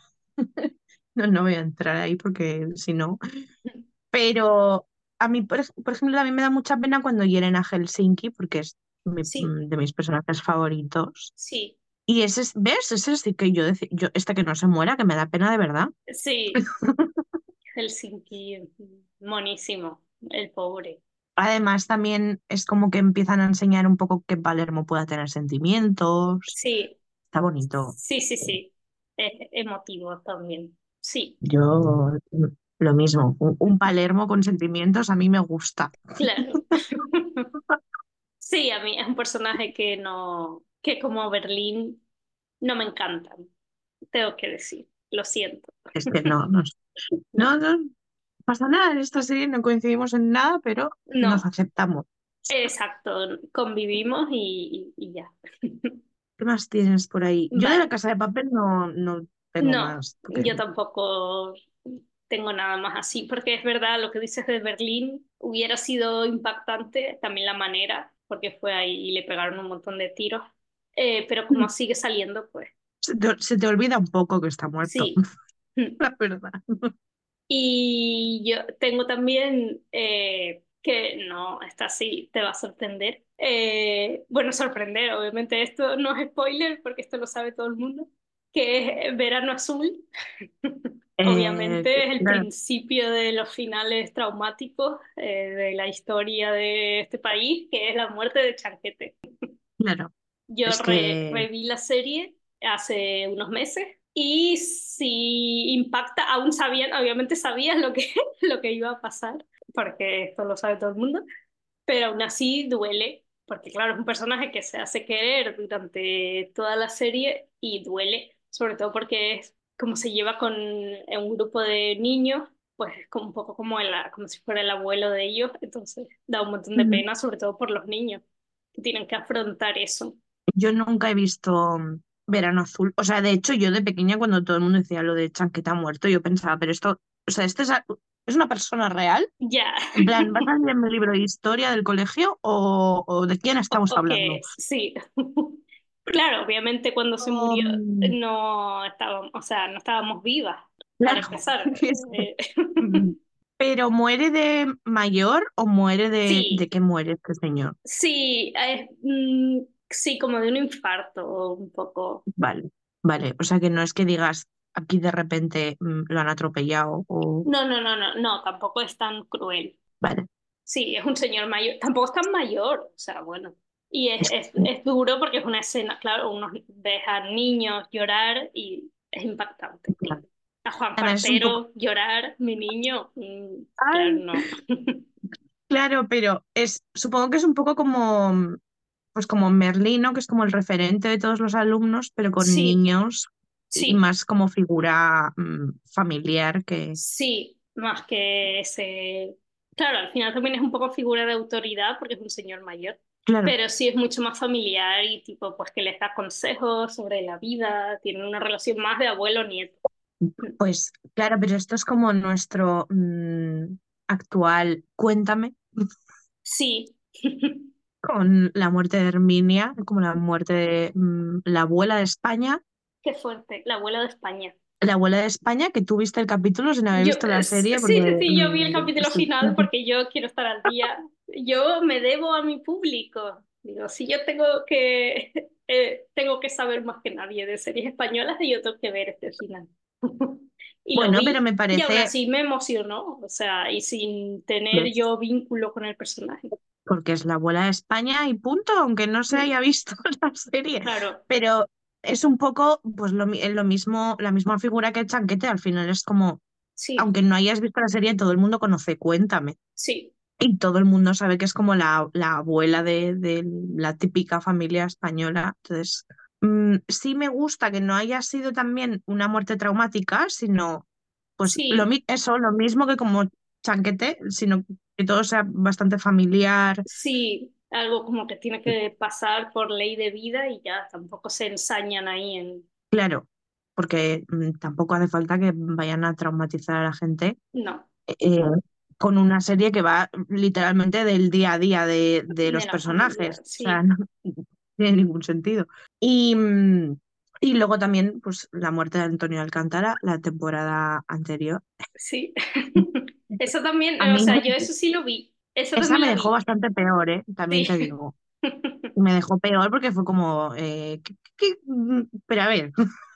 no voy a entrar ahí porque si no. Pero a mí, por ejemplo, a mí me da mucha pena cuando hieren a Helsinki porque es Sí, de mis personajes favoritos. sí, Y ese es, ¿ves? Ese es el que yo, esta que no se muera, que me da pena de verdad. sí, Helsinki, monísimo, el pobre. Además, también es como que empiezan a enseñar un poco que Palermo pueda tener sentimientos. Sí, Está bonito. sí, sí, sí. Es emotivo también. Sí, Yo, lo mismo, un Palermo con sentimientos a mí me gusta. claro. Sí, a mí es un personaje que no, que como Berlín no me encanta, tengo que decir. Lo siento. Es que no pasa nada, en esta serie no coincidimos en nada, pero nos No, aceptamos. exacto. Convivimos y ya. ¿Qué más tienes por ahí? Yo de La Vale. Casa de Papel no tengo No, más, porque yo tampoco tengo nada más así, porque es verdad lo que dices de Berlín, hubiera sido impactante también la manera, porque fue ahí y le pegaron un montón de tiros, pero como sigue saliendo, pues se te olvida un poco que está muerto, sí. la verdad. Y yo tengo también, que no, esta sí te va a sorprender. Bueno, sorprender, obviamente esto no es spoiler porque esto lo sabe todo el mundo, que es Verano Azul. Obviamente es el Claro, principio de los finales traumáticos de la historia de este país, que es la muerte de Chanquete. claro, Yo es que reví la serie hace unos meses y si impacta, aún sabían, obviamente sabías lo que, lo que iba a pasar, porque esto lo sabe todo el mundo, pero aún así duele, porque claro, es un personaje que se hace querer durante toda la serie y duele, sobre todo porque es como se lleva con un grupo de niños, pues es como un poco como si fuera el abuelo de ellos, entonces da un montón de mm, pena, sobre todo por los niños que tienen que afrontar eso. yo nunca he visto Verano Azul. O sea, de hecho, yo de pequeña, cuando todo el mundo decía lo de Chanqueta muerto, yo pensaba, pero esto, o sea, ¿es una persona real? Ya, En plan, ¿va a salir en mi libro de historia del colegio o de quién estamos o qué hablando? es, sí. Claro, obviamente cuando se murió Um, no estábamos, o sea, no estábamos vivas, para claro, empezar. es que, mm, pero ¿muere de mayor o muere de Sí, qué muere este señor? sí, sí, como de un infarto un poco. Vale, vale. O sea que no es que digas aquí de repente lo han atropellado o. No, no, no, no, no, tampoco es tan cruel. Vale. Sí, es un señor mayor, tampoco es tan mayor, o sea, bueno. Y es duro porque es una escena, claro, uno ve a niños llorar y es impactante, claro. Claro. A Juan Además es un poco. Fartero llorar, mi niño, claro, Ay, no. claro, pero supongo que es un poco como, pues como Merlino, que es como el referente de todos los alumnos, pero con Sí, niños y sí, más como figura familiar que. sí, más que ese... Claro, al final también es un poco figura de autoridad porque es un señor mayor. Claro, pero sí es mucho más familiar y tipo, pues que les da consejos sobre la vida, tienen una relación más de abuelo-nieto. pues claro, pero esto es como nuestro actual Cuéntame, Sí, con la muerte de Herminia, como la muerte de la abuela de España. qué fuerte, la abuela de España. La abuela de España, que tú viste el capítulo sin haber Yo, visto la serie, sí, porque sí, sí, yo vi el capítulo sí. final porque yo quiero estar al día. Yo me debo a mi público. Digo, si yo tengo que saber más que nadie de series españolas y yo tengo que ver este final. Y lo Bueno, pero vi me y aún parece así me emocionó, o sea, y sin que tener yo vínculo con el personaje. porque es la abuela de España y punto, aunque no se Mm, haya visto la serie. claro, Pero es un poco pues lo mismo, la misma figura que Chanquete, al final es como, sí, aunque no hayas visto la serie, todo el mundo conoce Cuéntame. sí, Y todo el mundo sabe que es como la abuela de la típica familia española. Entonces, sí me gusta que no haya sido también una muerte traumática, sino pues sí. eso, lo mismo que como Chanquete, sino que todo sea bastante familiar. Sí, algo como que tiene que pasar por ley de vida y ya, tampoco se ensañan ahí en... Claro, porque tampoco hace falta que vayan a traumatizar a la gente No, eh, con una serie que va literalmente del día a día de de los la familia, personajes. O sea, sí, no tiene ningún sentido. Y luego también, pues, la muerte de Antonio Alcántara, la temporada anterior. sí. Eso también, A o mí sea, yo eso sí lo vi, eso esa también me la dejó vi, bastante peor, ¿eh? También sí. te digo. Me dejó peor porque fue como, pero a ver,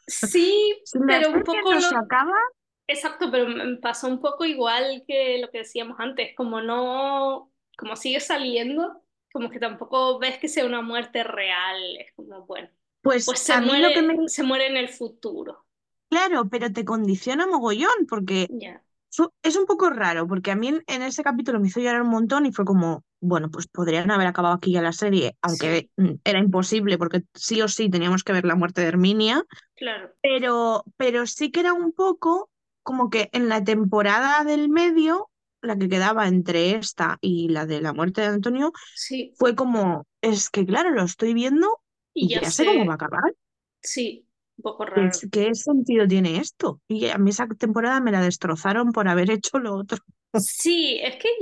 Sí, si la pero un serie poco no lo... se acaba, Exacto, pero me pasó un poco igual que lo que decíamos antes, como no, como sigue saliendo, como que tampoco ves que sea una muerte real, es como, bueno, pues pues a mí lo que me... se muere en el futuro. Claro, pero te condiciona mogollón porque Ya. es un poco raro, porque a mí en ese capítulo me hizo llorar un montón y fue como, bueno, pues podrían haber acabado aquí ya la serie, aunque Sí, era imposible porque sí o sí teníamos que ver la muerte de Herminia, claro, pero sí que era un poco como que en la temporada del medio, la que quedaba entre esta y la de la muerte de Antonio, sí. fue como, es que claro, lo estoy viendo Y y ya ya sé cómo va a sé, acabar. sí, un poco raro. ¿Qué sentido tiene esto? Y a mí esa temporada me la destrozaron por haber hecho lo otro. Sí,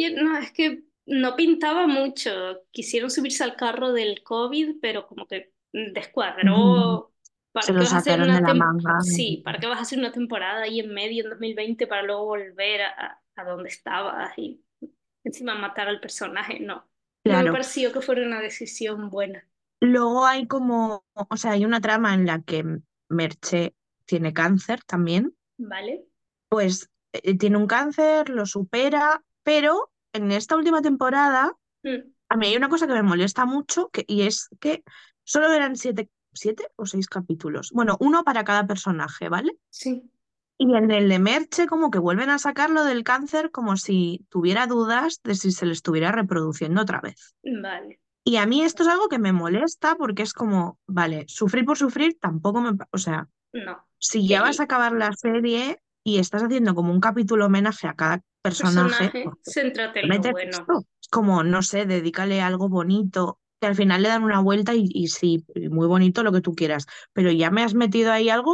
es que no pintaba mucho. Quisieron subirse al carro del COVID, pero como que descuadró. Se ¿Para qué lo vas a hacer sacaron de una la manga. Sí, ¿para qué vas a hacer una temporada ahí en medio en 2020 para luego volver a donde estabas y encima matar al personaje? No, no me Claro. pareció que fuera una decisión buena. Luego hay como, o sea, hay una trama en la que Merche tiene cáncer también. ¿Vale? Pues tiene un cáncer, lo supera, pero en esta última temporada Mm, a mí hay una cosa que me molesta mucho y es que solo eran siete o seis capítulos. Bueno, uno para cada personaje, ¿vale? sí, Y en el de Merche como que vuelven a sacarlo del cáncer como si tuviera dudas de si se le estuviera reproduciendo otra vez. vale. Y a mí esto es algo que me molesta porque es como, vale, sufrir por sufrir tampoco me... O sea, No. si ya vas a Que acabar la serie y estás haciendo como un capítulo homenaje a cada personaje, personaje, pues céntrate en lo mete bueno. texto. Es como, no sé, dedícale algo bonito, que al final le dan una vuelta y sí, muy bonito lo que tú quieras, pero ya me has metido ahí algo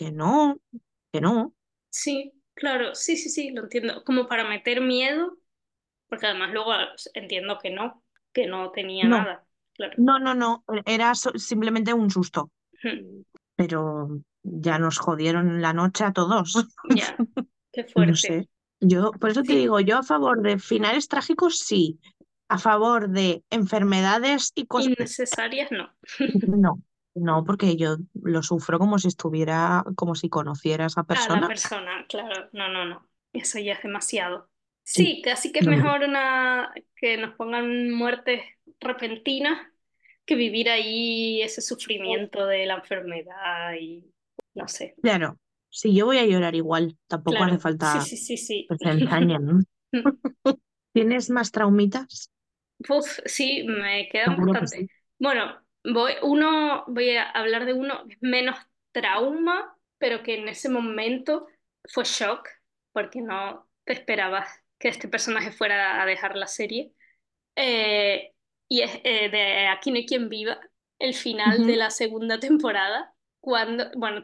que no, Sí, claro, sí, sí, sí, lo entiendo. Como para meter miedo, porque además luego entiendo que no tenía no, nada. Claro. no, era simplemente un susto, Ujú. pero ya nos jodieron la noche a todos. Ya, qué No fuerte. sé. Yo, por eso te Sí, digo, yo a favor de finales trágicos, sí. A favor de enfermedades y cosas, innecesarias no. no. No, porque yo lo sufro como si estuviera, como si conociera a esa A la persona. persona, claro, no, no, no. Eso ya es demasiado. Sí, Sí, casi que es no, mejor que nos pongan muertes repentinas que vivir ahí ese sufrimiento de la enfermedad y no sé. claro, si yo voy a llorar igual, tampoco hace Claro, sí, falta sí, sí, sí. que se ensañen, ¿no? ¿Tienes más traumitas? Uf, sí, me quedan Seguro que bastante. sí. Bueno, voy a hablar de uno que es menos trauma, pero que en ese momento fue shock, porque no te esperabas que este personaje fuera a dejar la serie. Eh, y es de Aquí no hay quien viva, el final de Ujú. la segunda temporada, cuando, bueno,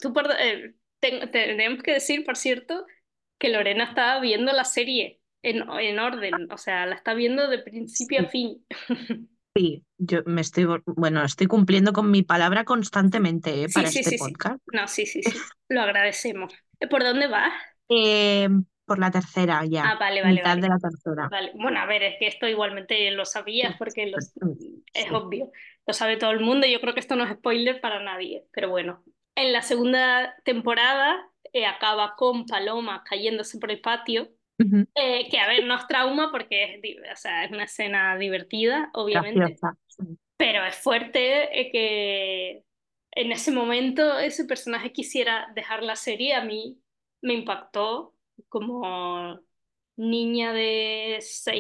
tenemos que decir, por cierto, que Lorena estaba viendo la serie en orden, o sea, la está viendo de principio a Sí, fin. sí, bueno, estoy cumpliendo con mi palabra constantemente, Sí, para sí, este sí, sí. podcast. No, sí, sí, sí. Lo agradecemos. ¿Por dónde vas? Por la tercera ya, Ah, vale, vale, mitad vale. de la tercera. Vale. Bueno, a ver, es que esto igualmente lo sabías porque es Sí. obvio. Lo sabe todo el mundo. Yo creo que esto no es spoiler para nadie. Pero bueno, en la segunda temporada acaba con Paloma cayéndose por el patio. Ujú. Que a ver, no es trauma porque o sea, es una escena divertida, obviamente. Graciosa. Sí. Pero es fuerte que en ese momento ese personaje quisiera dejar la serie. A mí me impactó como niña de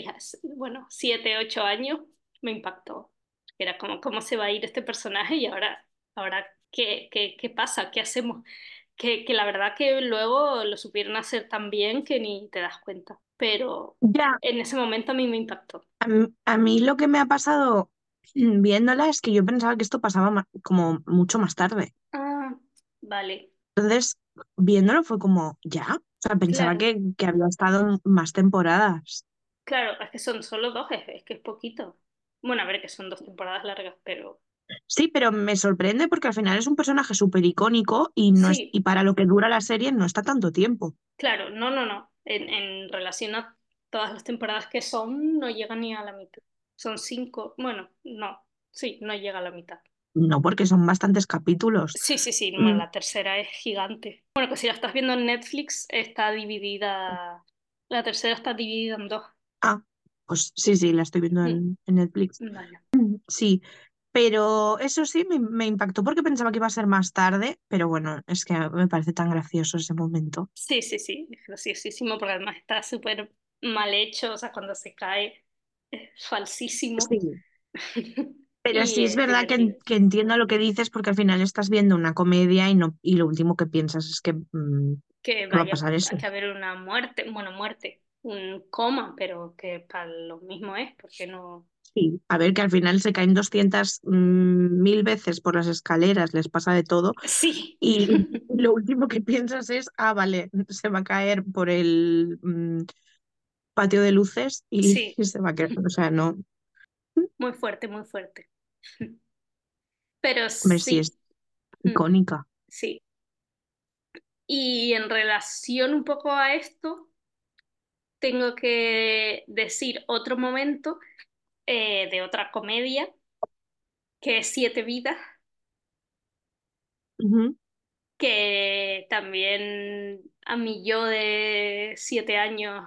7, 8 años, me impactó. Era como, ¿cómo se va a ir este personaje? Y ahora ¿qué pasa? ¿Qué hacemos? Que la verdad que luego lo supieron hacer tan bien que ni te das cuenta. Pero Ya, en ese momento a mí me impactó. a mí lo que me ha pasado viéndola es que yo pensaba que esto pasaba como mucho más tarde. Ah, vale. Entonces, viéndolo fue como, ya. O sea, pensaba Claro. que había estado más temporadas. Claro, es que son solo dos, es que es poquito. Bueno, a ver, que son 2 temporadas largas, pero Sí, pero me sorprende porque al final es un personaje súper icónico y, no es, sí, y para lo que dura la serie no está tanto tiempo. claro, no, no, no. En relación a todas las temporadas que son, no llega ni a la mitad. Son 5, bueno, no, sí, no llega a la mitad. No, porque son bastantes capítulos. Sí, sí, sí, bueno, Mm, la tercera es gigante. Bueno, que si la estás viendo en Netflix, está dividida, la tercera está dividida en dos. ah, pues sí, sí, la estoy viendo Mm, en Netflix. vale. Sí, pero eso sí me impactó porque pensaba que iba a ser más tarde, pero bueno, es que me parece tan gracioso ese momento. Sí, sí, sí, es graciosísimo porque además está súper mal hecho, o sea, cuando se cae es falsísimo Sí. Pero y sí es es verdad divertido. que entiendo lo que dices porque al final estás viendo una comedia y no, y lo último que piensas es Que que va a vaya pasar a eso. que haber una muerte, bueno, muerte, un coma, pero que para lo mismo es, porque no... Sí, a ver que al final se caen 200.000 veces por las escaleras, les pasa de todo Sí, y lo último que piensas es, ah, vale, se va a caer por el patio de luces y, sí, y se va a caer, o sea, no, muy fuerte, muy fuerte. Pero hombre, sí es sí, mm, icónica. sí. Y en relación un poco a esto, tengo que decir otro momento de otra comedia, que es Siete Vidas, Ujú. que también a mi yo de 7 años,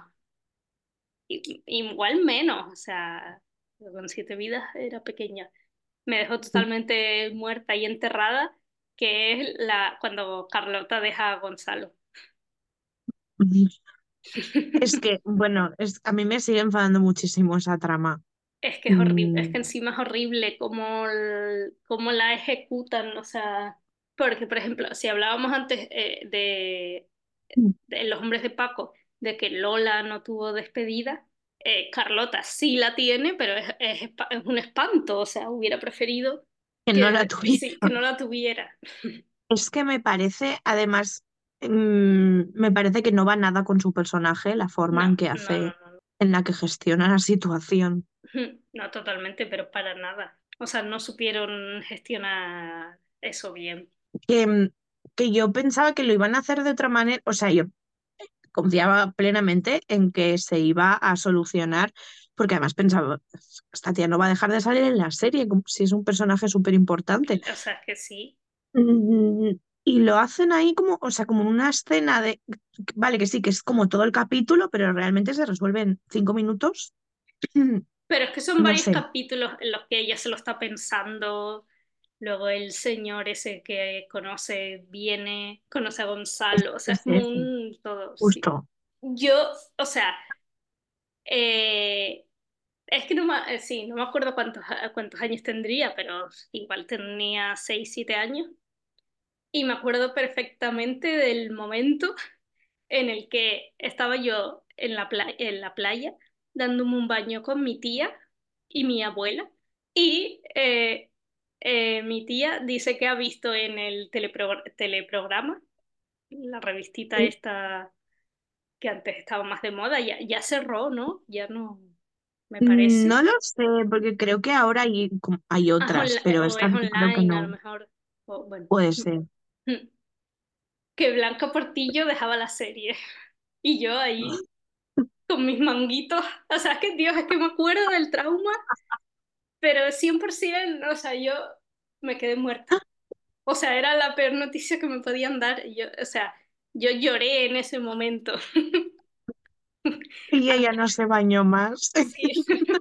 igual menos, o sea, con 7 vidas era pequeña, me dejó totalmente muerta y enterrada, que es cuando Carlota deja a Gonzalo. Es que, bueno, a mí me sigue enfadando muchísimo esa trama. Es que es horrible, es Mm, que encima es horrible cómo la ejecutan, o sea, porque por ejemplo, si hablábamos antes de Los Hombres de Paco, de que Lola no tuvo despedida, Carlota sí la tiene, pero es un espanto, o sea, hubiera preferido que no la que, tuviera. sí, que no la tuviera. Es que me parece, además, me parece que no va nada con su personaje, la forma No, en que no, no, hace, no, en la que gestiona la situación. no totalmente, pero para nada. O sea, no supieron gestionar eso bien. Que, que yo pensaba que lo iban a hacer de otra manera, o sea, yo confiaba plenamente en que se iba a solucionar, porque además pensaba, esta tía no va a dejar de salir en la serie, como si es un personaje súper importante. O sea, es que sí. Mm, Y lo hacen ahí como, o sea, como una escena de, vale, que sí, que es como todo el capítulo, pero realmente se resuelve en 5 minutos. Pero es que son No varios sé, capítulos en los que ella se lo está pensando. Luego el señor ese que conoce a Gonzalo. O sea, es es como ese, un todo, sí. justo. Yo, o sea, eh, es que sí, no me acuerdo cuántos años tendría, pero igual tenía 6 7 años. Y me acuerdo perfectamente del momento en el que estaba yo en la playa dándome un baño con mi tía y mi abuela. Y mi tía dice que ha visto en el teleprograma, la revistita Sí. esta que antes estaba más de moda, ya cerró, ¿no? Ya no, me No parece. lo sé, porque creo que ahora hay Ah, otras, pero o esta es yo creo que online, a lo no. mejor. O, bueno, Puede ser. que Blanca Portillo dejaba la serie. Y yo ahí con mis manguitos. O sea, es que Dios, es que me acuerdo del trauma, pero 100%, o sea, yo me quedé muerta. O sea, era la peor noticia que me podían dar. Y yo, o sea, yo lloré en ese momento. Y ella no se bañó más. Sí.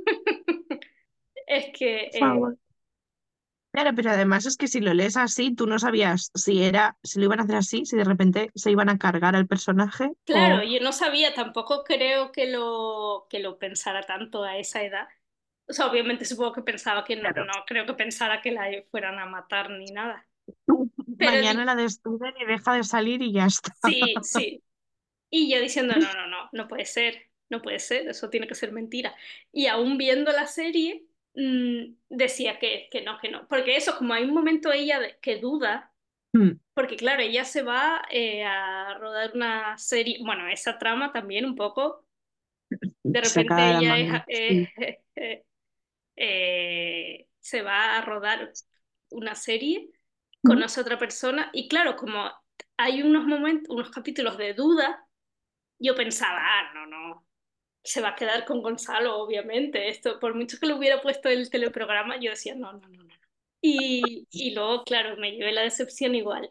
Es que, Por favor. Claro, pero además es que si lo lees así, tú no sabías si lo iban a hacer así, si de repente se iban a cargar al personaje claro, o... yo no sabía, tampoco creo que lo pensara tanto a esa edad. O sea, obviamente supongo que pensaba que no, Claro. no creo que pensara que la fueran a matar ni nada. Pero Mañana la despiden y deja de salir y ya está. sí, sí. Y yo diciendo, no, no, no, no puede ser, no puede ser, eso tiene que ser mentira. Y aún viendo la serie, decía que no, que no. Porque eso, como hay un momento ella que duda, Mm, porque claro, ella se va a rodar una serie, bueno, esa trama también un poco, de sacada repente de la ella manga. Sí. se va a rodar una serie, Mm, conoce a otra persona y claro, como hay unos momentos, unos capítulos de duda, yo pensaba, ah, no, no, se va a quedar con Gonzalo, obviamente. Esto, por mucho que le hubiera puesto el teleprograma, yo decía, no, no, no, no. Y luego, claro, me llevé la decepción igual.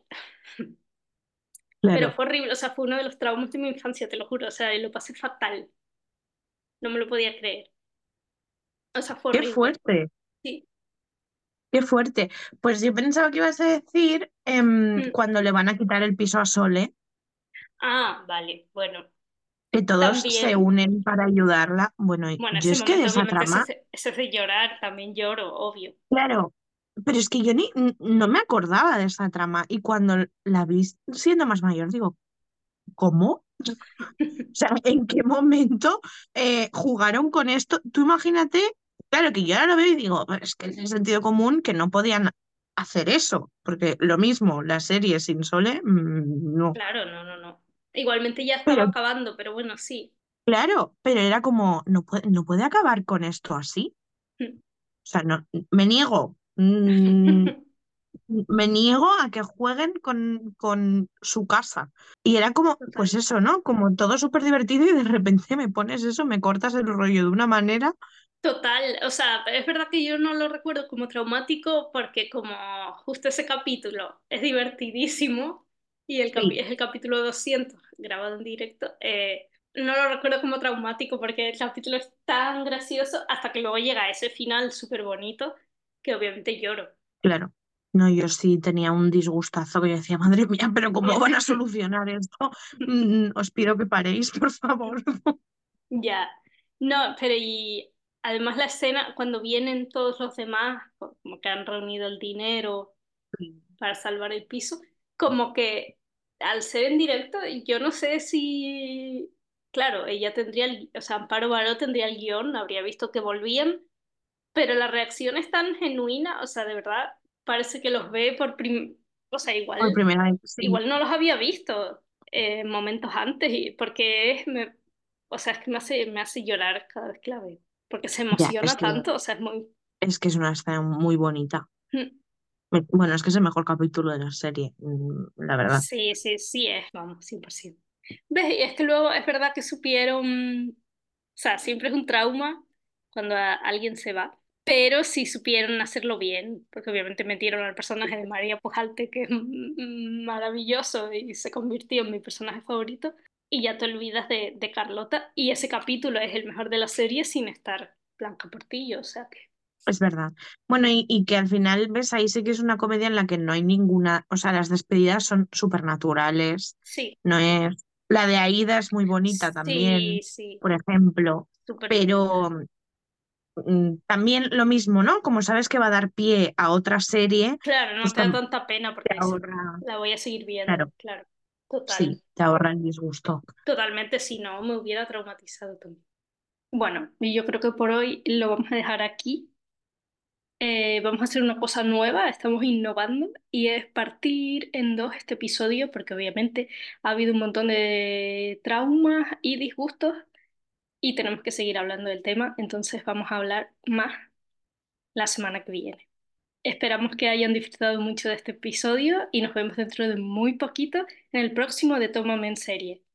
Pero claro. fue horrible, o sea, fue uno de los traumas de mi infancia, te lo juro, o sea, lo pasé fatal, no me lo podía creer. O sea, fue Qué horrible. fuerte, Sí. qué fuerte. Pues yo pensaba que ibas a decir Mm. cuando le van a quitar el piso a Sole, Ah, vale, bueno, que todos se también, unen para ayudarla. Bueno, bueno, yo ese es que de momento esa obviamente trama, ese es de llorar, también lloro, obvio. claro, pero es que yo no me acordaba de esa trama. Y cuando la vi siendo más mayor, digo, ¿cómo? O sea, ¿en qué momento jugaron con esto? Tú imagínate, claro que yo ahora lo veo y digo, es que es de sentido común que no podían hacer eso, porque lo mismo, la serie sin Sole, no. Claro, no, no, no. Igualmente ya estaba Pero acabando, pero bueno, sí. claro, pero era como, no puede acabar con esto así. O sea, no, me niego. Me niego a que jueguen con su casa. Y era como, pues Total. eso, ¿no? Como todo súper divertido y de repente me pones eso, me cortas el rollo de una manera. Total, o sea, es verdad que yo no lo recuerdo como traumático porque como justo ese capítulo es divertidísimo y Sí, es el capítulo 200 grabado en directo, no lo recuerdo como traumático porque el capítulo es tan gracioso hasta que luego llega ese final súper bonito que obviamente lloro. claro. No, yo sí tenía un disgustazo que yo decía, madre mía, pero ¿cómo van a solucionar esto? Os pido que paréis, por favor. Ya, no, pero y además la escena cuando vienen todos los demás, como que han reunido el dinero para salvar el piso, como que al ser en directo, yo no sé si, claro, ella tendría, o sea, Amparo Baró tendría el guión, habría visto que volvían, pero la reacción es tan genuina, o sea, de verdad, parece que los ve o sea, Por primera vez, sí, igual no los había visto momentos antes, porque o sea, es que me hace llorar cada vez que la veo, porque se ya, es emociona que, tanto, o sea, es muy... es que es una escena muy bonita. Bueno, es que es el mejor capítulo de la serie, la verdad. Sí, sí, sí es, vamos, 100%. ¿Ves? Y es que luego es verdad que supieron, o sea, siempre es un trauma cuando alguien se va, pero sí supieron hacerlo bien, porque obviamente metieron al personaje de María Pujalte, que es maravilloso y se convirtió en mi personaje favorito, y ya te olvidas de Carlota, y ese capítulo es el mejor de la serie sin estar Blanca Portillo, o sea que Es verdad. Bueno, y que al final, ves, ahí sí que es una comedia en la que no hay ninguna, o sea, las despedidas son súper naturales, sí, no es... La de Aída es muy bonita sí, también, sí, por ejemplo, súper bonita. pero también lo mismo, ¿no? Como sabes que va a dar pie a otra serie, Claro, no pues te da tanta pena te porque dices, ahorra, la voy a seguir viendo, claro, claro. Total, sí, te ahorra el disgusto. totalmente, si no, me hubiera traumatizado también. Bueno, y yo creo que por hoy lo vamos a dejar aquí. Vamos a hacer una cosa nueva, estamos innovando y es partir en dos este episodio porque obviamente ha habido un montón de traumas y disgustos y tenemos que seguir hablando del tema, entonces vamos a hablar más la semana que viene. Esperamos que hayan disfrutado mucho de este episodio y nos vemos dentro de muy poquito en el próximo de Tómame en serie.